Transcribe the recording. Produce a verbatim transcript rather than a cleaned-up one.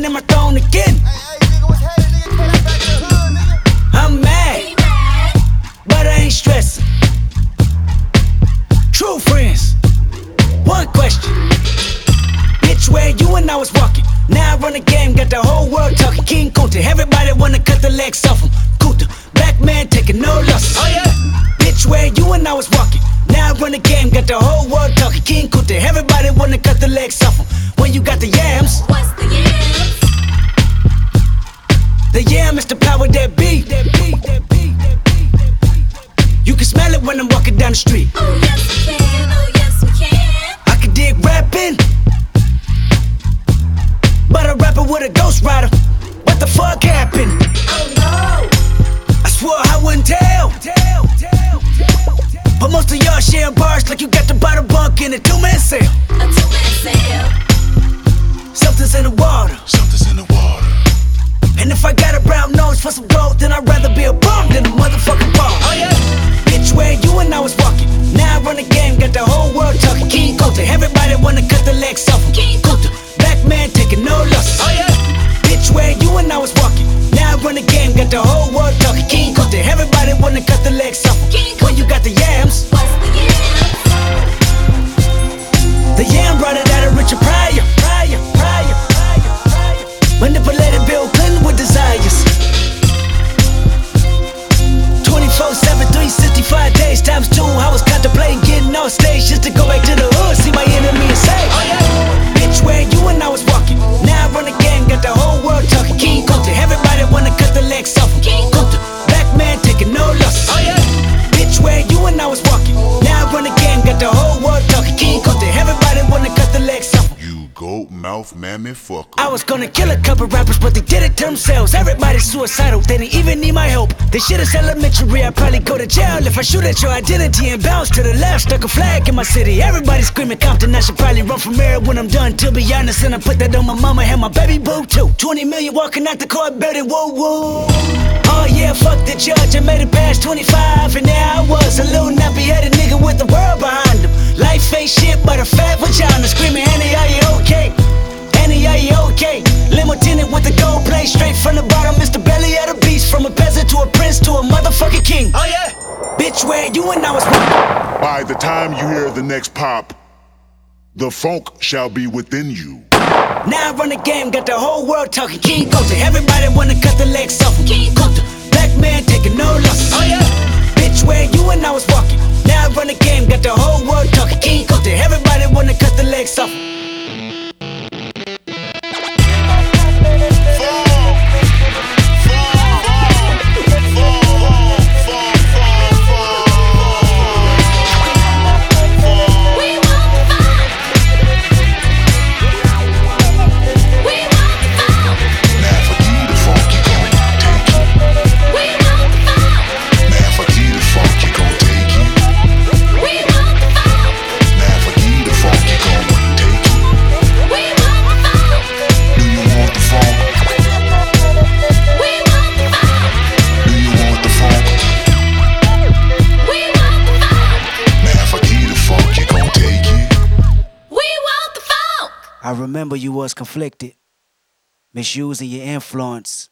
in my throne again. I'm mad, but I ain't stressing. True friends, one question. Bitch, where you and I was walking. Now I run the game, got the whole world talking. King Kunta, everybody wanna cut the legs off him. Kunta, black man taking no losses. Oh yeah. Bitch, where you and I was walking. Now I run the game, got the whole world talking. King Kunta, everybody wanna cut the legs off him. When you got the yams, What's the yams? the yam is the power that be. That be, that be, that be, that be. You can smell it when I'm walking down the street. Oh yes we can, oh yes we can. I can dig rapping, but a rapper with a ghost rider. What the fuck happened? Oh no. I swore I wouldn't tell. But most of y'all sharing bars like you got to buy the bunk in a two-man sale. A two-man sale. Something's in the water. Something's in the water. And if I got a brown nose for some gold, then I'd rather be a bum than a motherfucking bum. Oh yeah. Bitch, where you and I was walking. Now I run the game, got the whole world talking. King Kunta, everybody wanna cut the legs off him. King Kunta, black man taking no losses. Oh yeah. Bitch, where you and I was walking. Now I run the game, got the whole world talking. King Kunta, everybody wanna cut the legs off him. King When you got the yams, What's the yams? the yam brought it out of Richard Pryor. Pryor, Pryor, Pryor, Pryor. Manipulated Bill Clinton with desires. twenty-four seven, three sixty-five days times two. I was contemplating getting off stage just to go back to the hood, see my enemy and say, oh yeah. Bitch, where you and I was walking. Now I run the game, got the whole world talking. King Kunta, everybody wanna cut the legs off him. King Kunta, black man taking no losses. Oh yeah. Bitch, where you and I was walking. Now I run the game, got the whole world talking. King Kunta, everybody wanna cut the legs off him. You goat mouth mammy fucker. I was gonna kill a couple rappers, but they did it to themselves. Everybody's suicidal, they didn't even need my help. This shit is elementary, I'd probably go to jail if I shoot at your identity and bounce to the left. Stuck a flag in my city, everybody screaming Compton. I should probably run from here when I'm done, to be honest. And I put that on my mama and my baby boo too. twenty million walking out the court, baby, woo woo. Oh yeah, fuck the judge, I made it past twenty-five, and there I was, a little nappy-headed nigga with the world behind him. Life ain't shit but a fat vagina, screaming, Annie, are you okay? Annie, are you okay? Limo tinted with the gold plate, straight from the bottom, it's the belly of the beast. From a peasant to a prince to a motherfucking king. Oh yeah. Bitch, where you and I was walking. By the time you hear the next pop, the funk shall be within you. Now I run the game, got the whole world talking. King Kunta, everybody wanna cut the legs off him. King Kunta, black man taking no losses. Oh yeah. Bitch, where you and I was walking. Now I run the game, got the whole world talking. King Kunta, everybody wanna cut the legs off him. I remember you was conflicted, misusing your influence